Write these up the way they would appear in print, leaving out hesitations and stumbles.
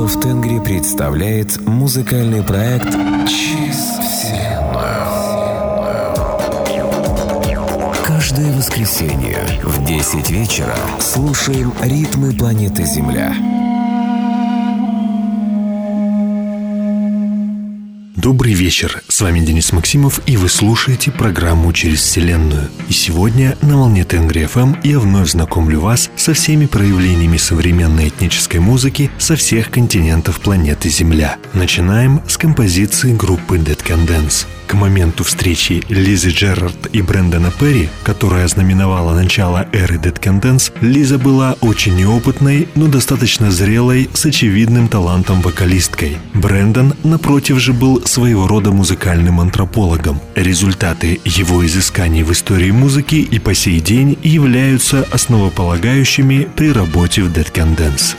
Максимов Тенгри представляет музыкальный проект «Через Вселенную». Каждое воскресенье в 10 вечера слушаем ритмы планеты Земля. Добрый вечер, с вами Денис Максимов, и вы слушаете программу «Через Вселенную». И сегодня на волне Тенгри FM я вновь знакомлю вас со всеми проявлениями современной этнической музыки со всех континентов планеты Земля. Начинаем с композиции группы Dead Can Dance. К моменту встречи Лизы Джерард и Брэндона Перри, которая ознаменовала начало эры Dead Can Dance, Лиза была очень неопытной, но достаточно зрелой, с очевидным талантом вокалисткой. Брэндон, напротив же, был своего рода музыкальным антропологом. Результаты его изысканий в истории музыки и по сей день являются основополагающими при работе в Dead Can Dance.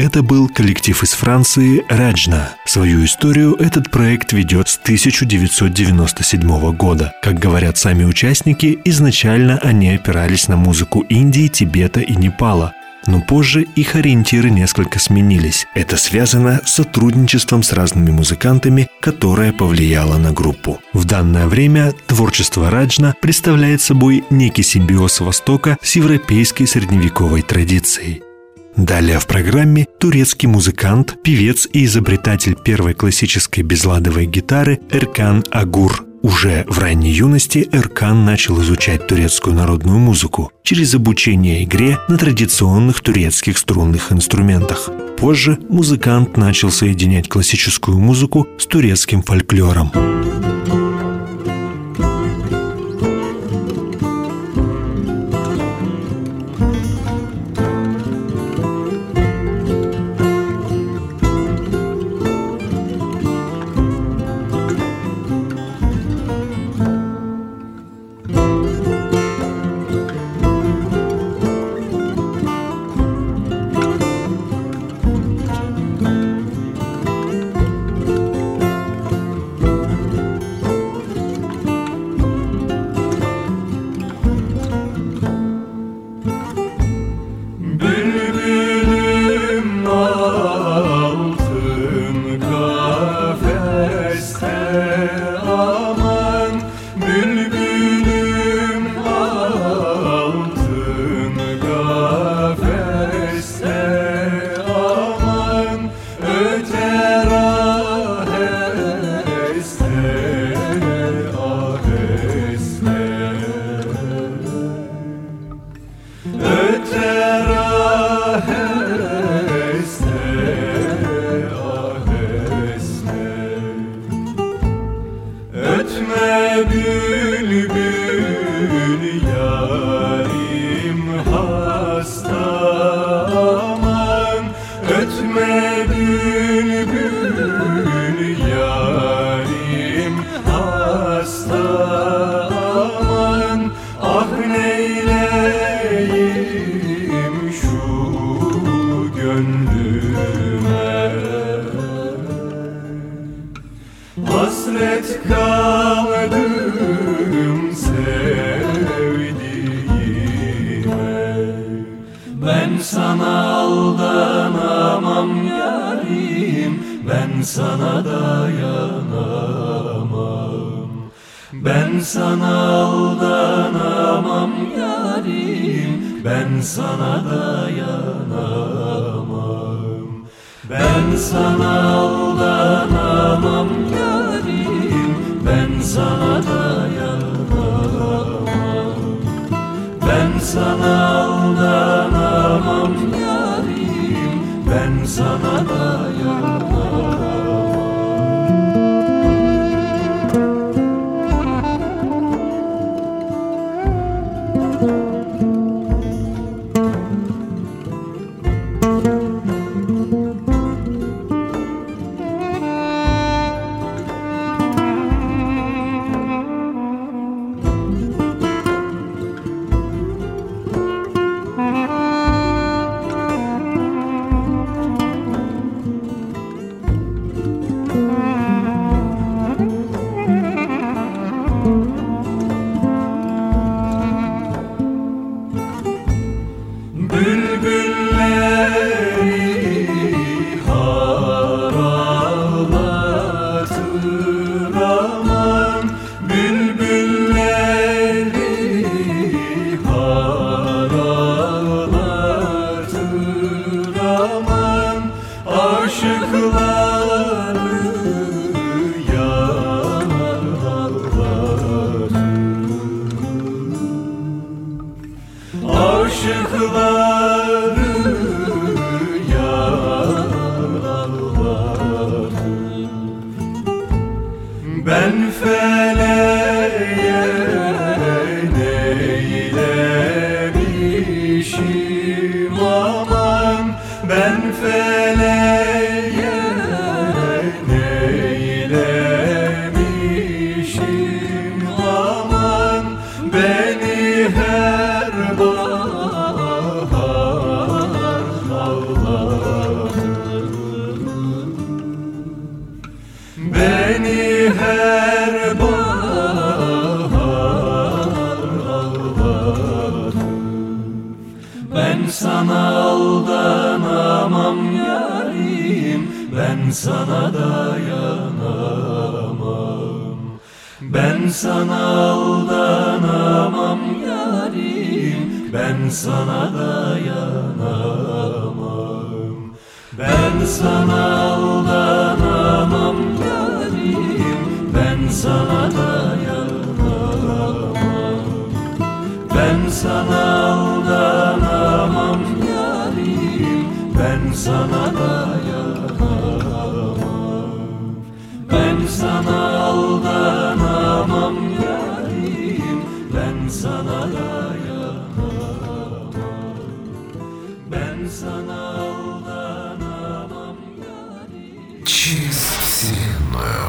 Это был коллектив из Франции «Раджна». Свою историю этот проект ведет с 1997 года. Как говорят сами участники, изначально они опирались на музыку Индии, Тибета и Непала. Но позже их ориентиры несколько сменились. Это связано с сотрудничеством с разными музыкантами, которое повлияло на группу. В данное время творчество Раджна представляет собой некий симбиоз Востока с европейской средневековой традицией. Далее в программе турецкий музыкант, певец и изобретатель первой классической безладовой гитары Эркан Агур. Уже в ранней юности Эркан начал изучать турецкую народную музыку через обучение игре на традиционных турецких струнных инструментах. Позже музыкант начал соединять классическую музыку с турецким фольклором. Her bahar ağlar beni her bahar ağlatır. Ben sana aldanamam yarim, ben sana dayanamam. Ben sana aldanamam yarim, ben sana dayanamam. Ben sana aldanamam yarim, ben sana dayanamam. Ben sana aldanamam yarim, ben sana dayanamam. Ben sana aldanamam yarim, ben sana dayanamam. Ben sana алданамам yarim. Через вселенную.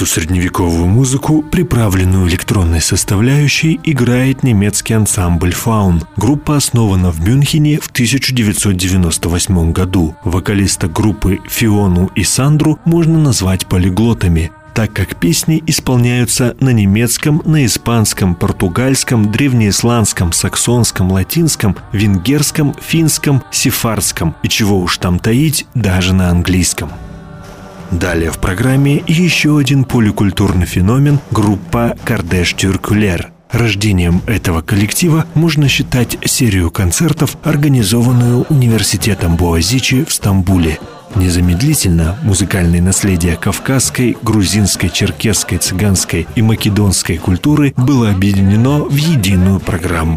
Эту средневековую музыку, приправленную электронной составляющей, играет немецкий ансамбль «Фаун». Группа основана в Мюнхене в 1998 году. Вокалиста группы Фиону и Сандру можно назвать полиглотами, так как песни исполняются на немецком, на испанском, португальском, древнеисландском, саксонском, латинском, венгерском, финском, сефардском и, чего уж там таить, даже на английском. Далее в программе еще один поликультурный феномен – группа «Кардеш Тюркулер». Рождением этого коллектива можно считать серию концертов, организованную университетом Боазичи в Стамбуле. Незамедлительно музыкальное наследие кавказской, грузинской, черкесской, цыганской и македонской культуры было объединено в единую программу.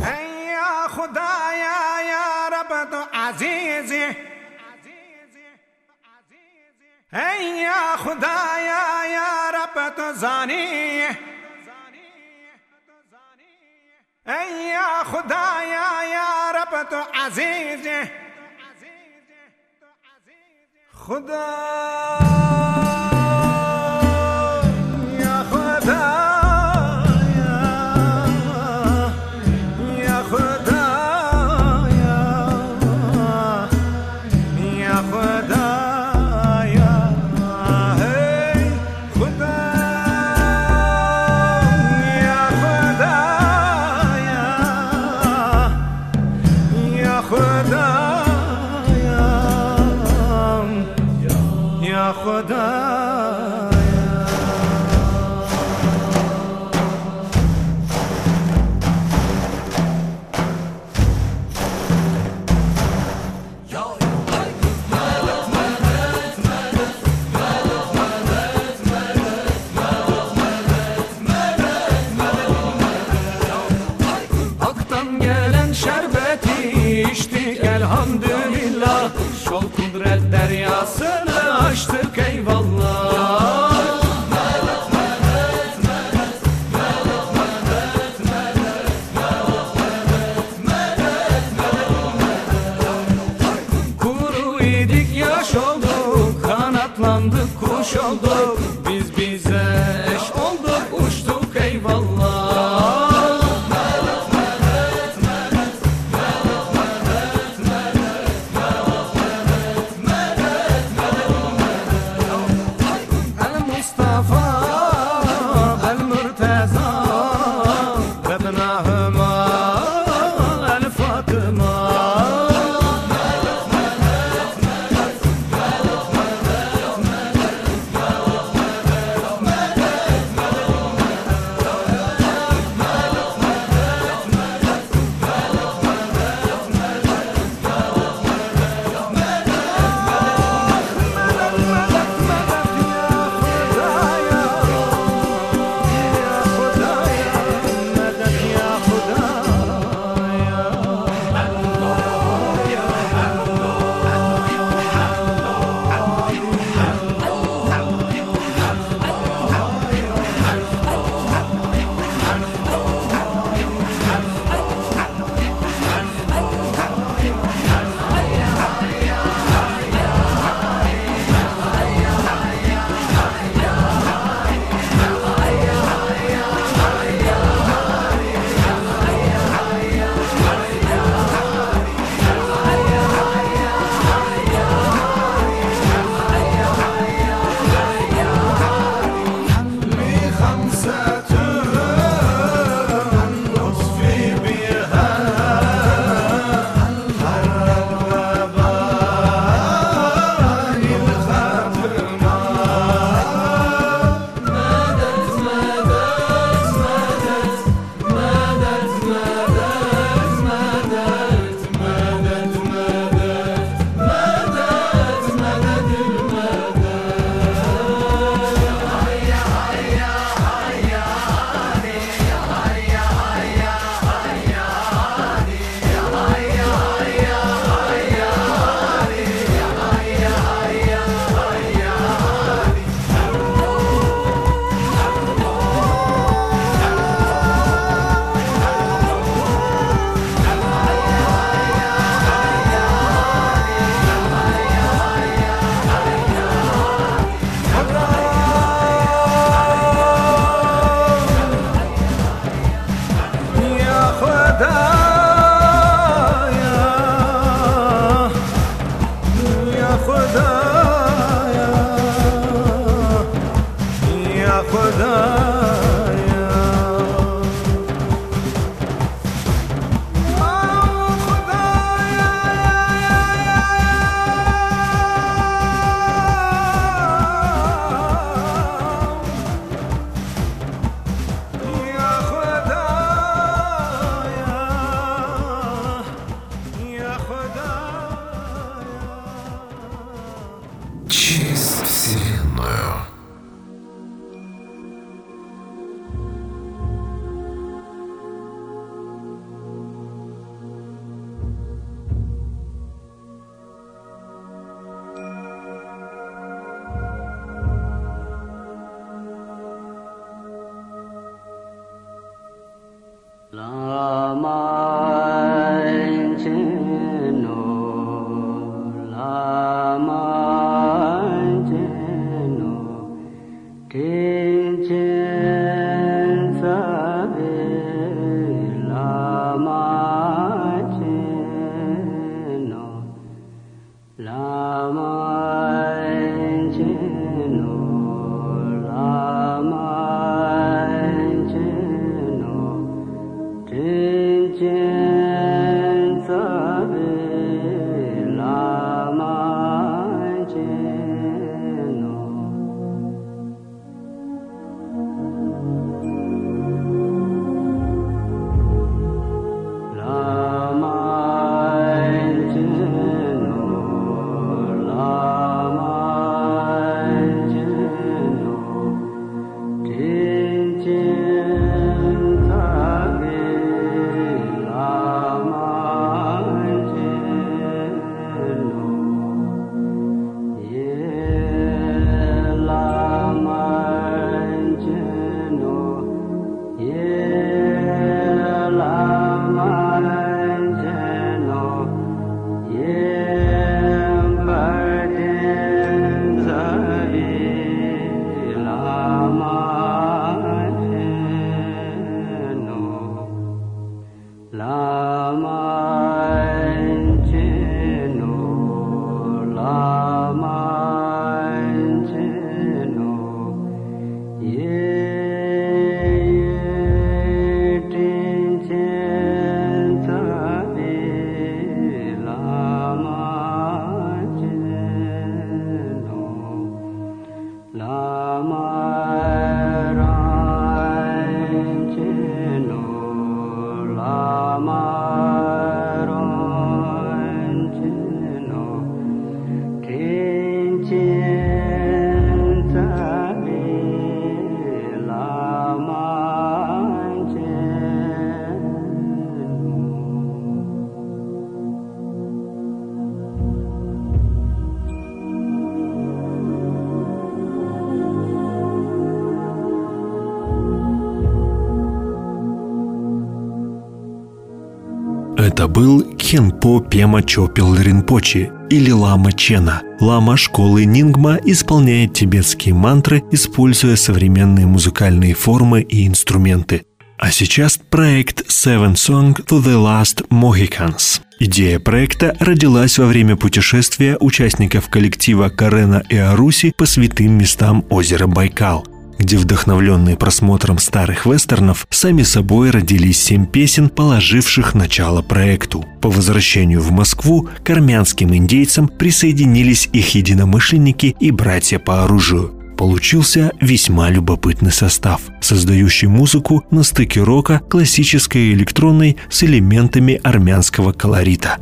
Это был Кхенпо Пема Чопел Ринпоче или Лама Чена. Лама школы Нингма исполняет тибетские мантры, используя современные музыкальные формы и инструменты. А сейчас проект Seven Song to the Last Mohicans. Идея проекта родилась во время путешествия участников коллектива Карена и Аруси по святым местам озера Байкал, где, вдохновленные просмотром старых вестернов, сами собой родились 7 песен, положивших начало проекту. По возвращению в Москву к армянским индейцам присоединились их единомышленники и братья по оружию. Получился весьма любопытный состав, создающий музыку на стыке рока, классической и электронной с элементами армянского колорита.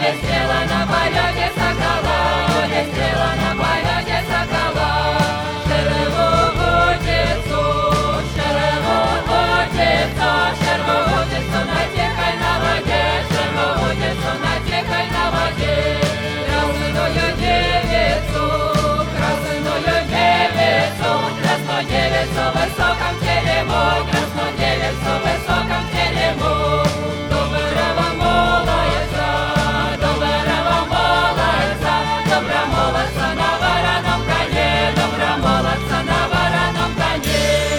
стрела на полете сокола, будет стрела на полете сокола. Шервоводицу, натекай на воде, шервоводицу, натекай на воде. Красную девицу, красную девицу в высоком теле мой, красную девицу в высоком теле мой. Доброго молодца, доброго молодца, доброго молодца на вороном коне, доброго молодца на вороном коне.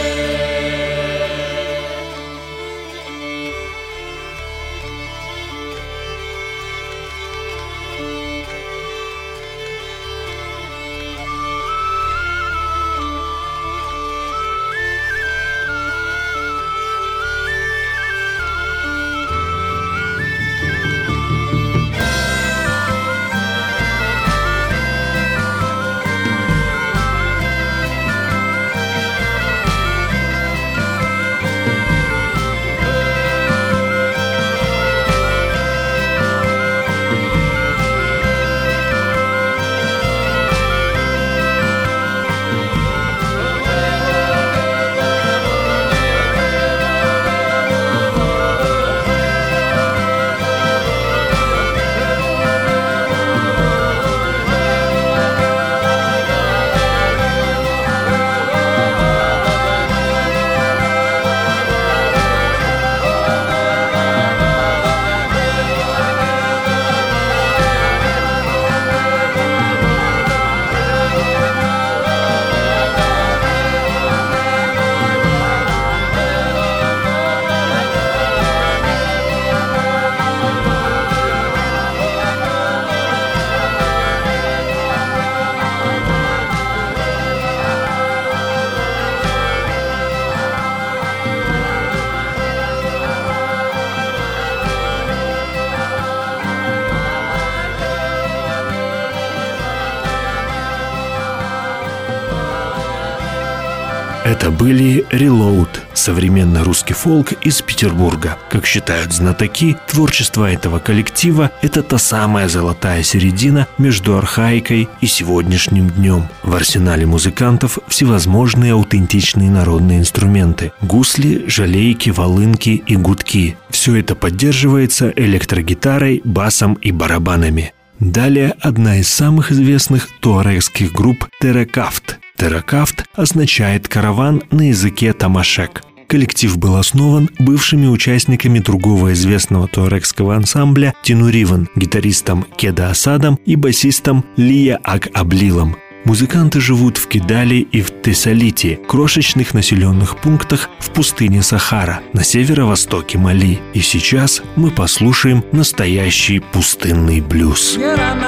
Это были Reload, современный русский фолк из Петербурга. Как считают знатоки, творчество этого коллектива – это та самая золотая середина между архаикой и сегодняшним днем. В арсенале музыкантов всевозможные аутентичные народные инструменты – гусли, жалейки, волынки и гудки. Все это поддерживается электрогитарой, басом и барабанами. Далее одна из самых известных туарегских групп Терекафт. Терекафт означает «караван» на языке тамашек. Коллектив был основан бывшими участниками другого известного туарегского ансамбля Тинуриван, гитаристом Кеда Асадом и басистом Лия Ак-Аблилом. Музыканты живут в Кидали и в Тессалите, крошечных населенных пунктах в пустыне Сахара на северо-востоке Мали. И сейчас мы послушаем настоящий пустынный блюз.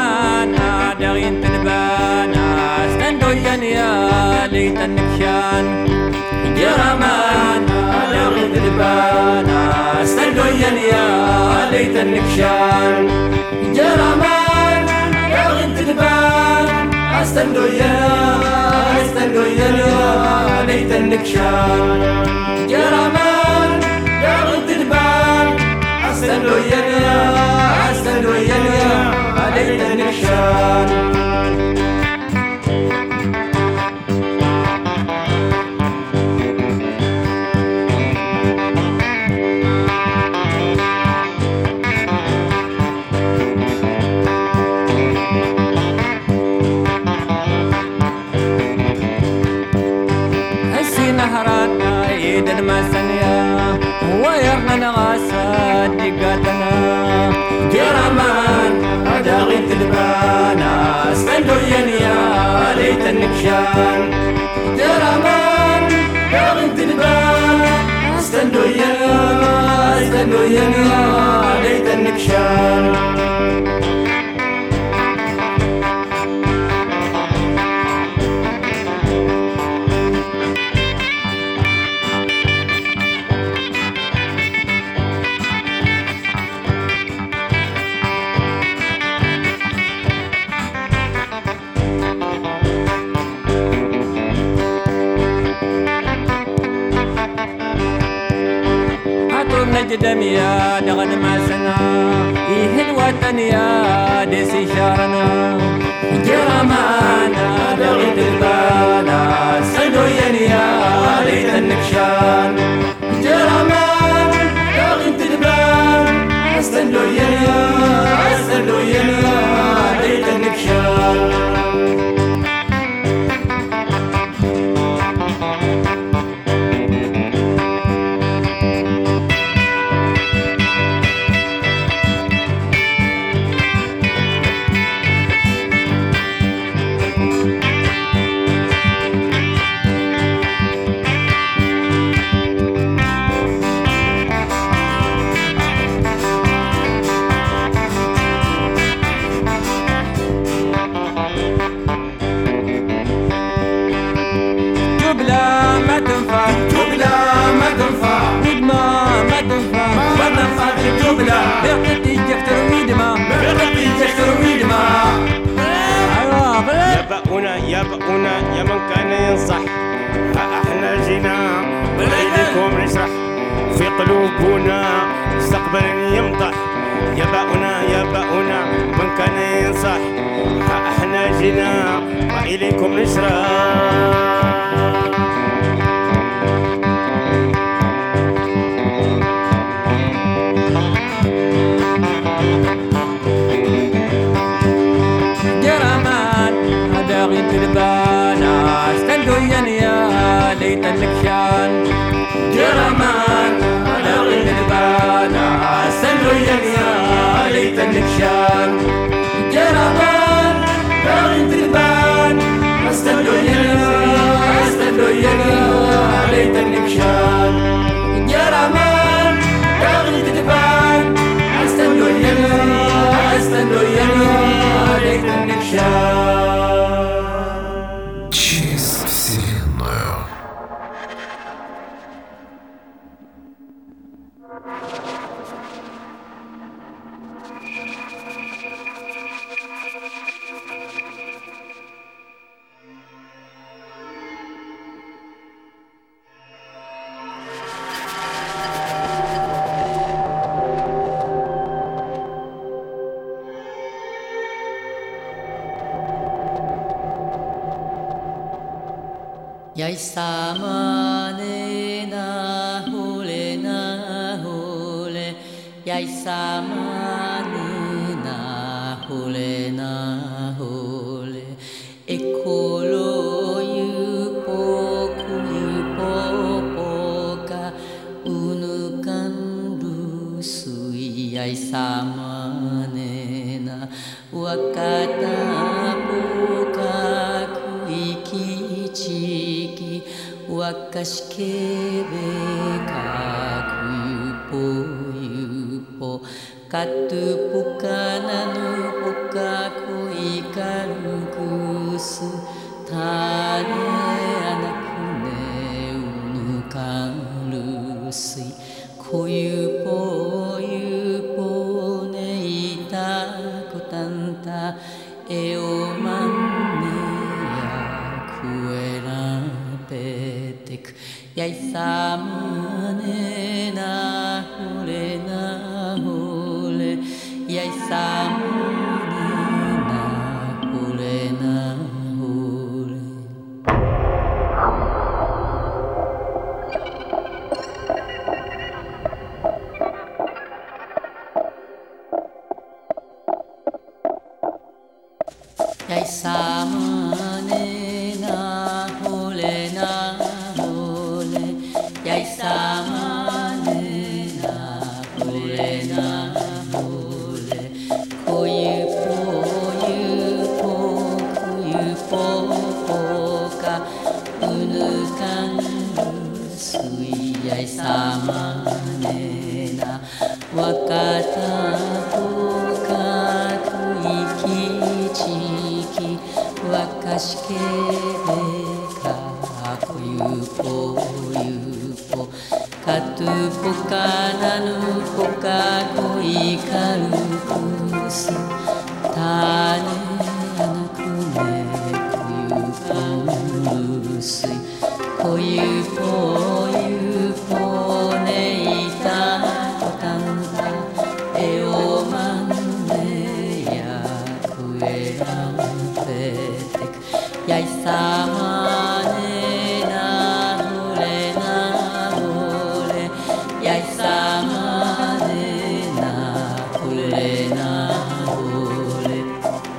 استندو يا ليت النكشان يا رمان يا غد البال استندو يا ليت النكشان دقاتنا جرمان هذا غيت البانا استندو يا ليت النكشان جرمان هذا غيت البانا استندو يا ليت النكشان دميا دغن ما سنا إيه الوطن يا ديسي شارنا جرمانا دغيت البانا سلوين يا ليت النكشان جرمان دغيت البان سلوين يا ليت النكشان يا من كان ينصح احنا جينا بإيديكم نشرح في قلوبنا مستقبل يمضح يا باؤنا من كان ينصح احنا جينا بإيديكم نشرح تلبانا استندوين يا ليت النكشان جرمان داغي تلبانا استندوين يا ليت النكشان جرمان داغي تلبان استندوين يا ليت النكشان جرمان داغي تلبان استندوين يا ليت النكشان Yai samane na hole, yai samane na hole, ekolo yupoka unukan rusui yai samane na wakata poka kuikichi wakashkebe kakupo katupuka nanupuka kuikarukusu tane anakune unukanrusui koyupo neita kotanta eomanne yakuerapetek yai samane na hole yai samane na hole yai samane na hole yai samane na hole koyupo ka unukan rusui yai samane na wakata poka kuikichi wakashkebe kakoyupo katupoka nanupoka koikarukusu tane anakune koyukanrusui koyupo neita kotanta eoman やいさまねなほれなほれやいさまねなほれなほれ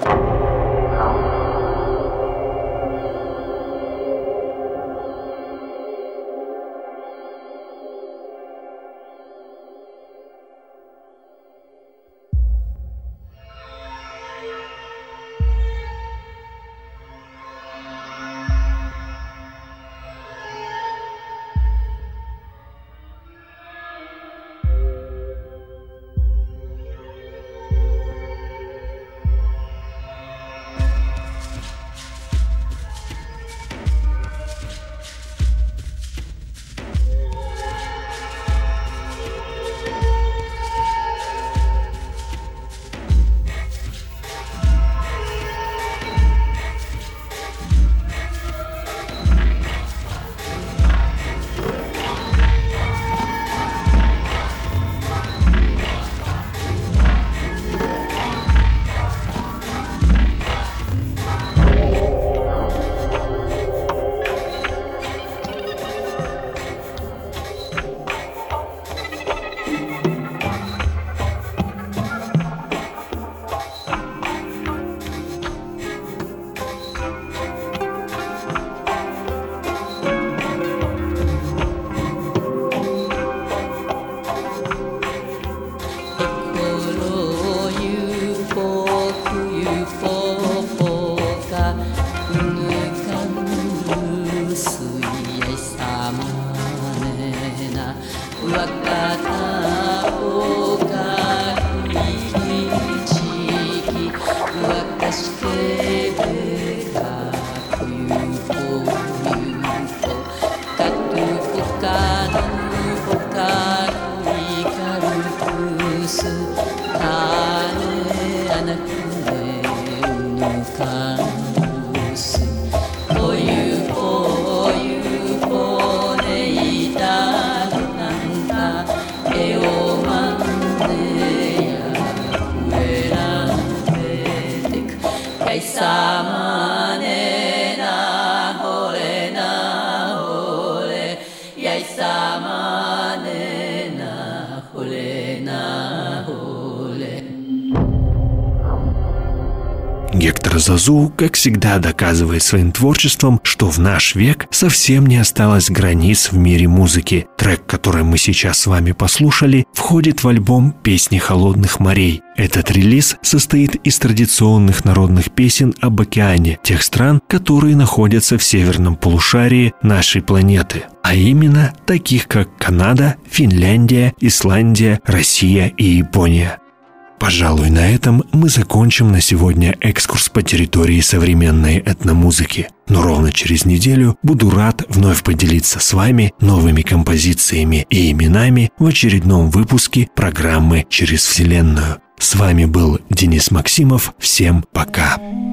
Гектор Зазу, как всегда, доказывает своим творчеством, что в наш век совсем не осталось границ в мире музыки. Трек, который мы сейчас с вами послушали, входит в альбом «Песни холодных морей». Этот релиз состоит из традиционных народных песен об океане, тех стран, которые находятся в северном полушарии нашей планеты. А именно таких, как Канада, Финляндия, Исландия, Россия и Япония. Пожалуй, на этом мы закончим на сегодня экскурс по территории современной этномузыки. Но ровно через неделю буду рад вновь поделиться с вами новыми композициями и именами в очередном выпуске программы «Через Вселенную». С вами был Денис Максимов. Всем пока.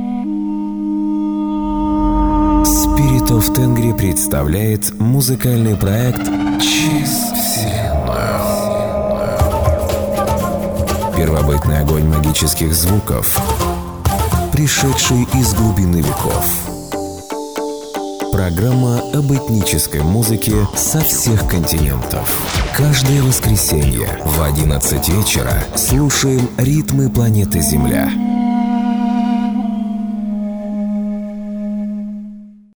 Spirit of Tengri представляет музыкальный проект «Через Вселенную». Первобытный огонь магических звуков, пришедший из глубины веков. Программа об этнической музыке со всех континентов. Каждое воскресенье в 11 вечера слушаем ритмы планеты Земля.